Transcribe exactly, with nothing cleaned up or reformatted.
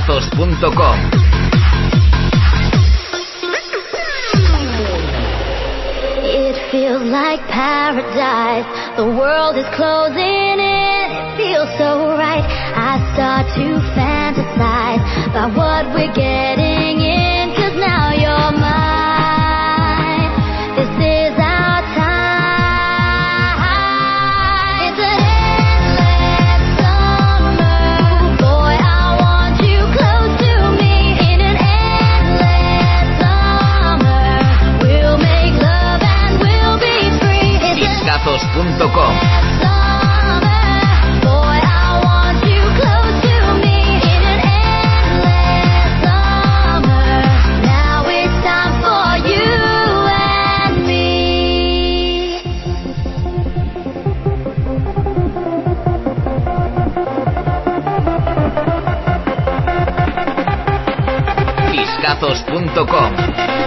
Discazos punto com. It feels like paradise. The world is closing in. It feels so right. I start to fantasize about what we're getting in. 'Cause now you're mine. This is our time. It's an endless summer. Boy, I want you close to me. In an endless summer, we'll make love and we'll be free. It's Discazos punto com. Discazos punto com.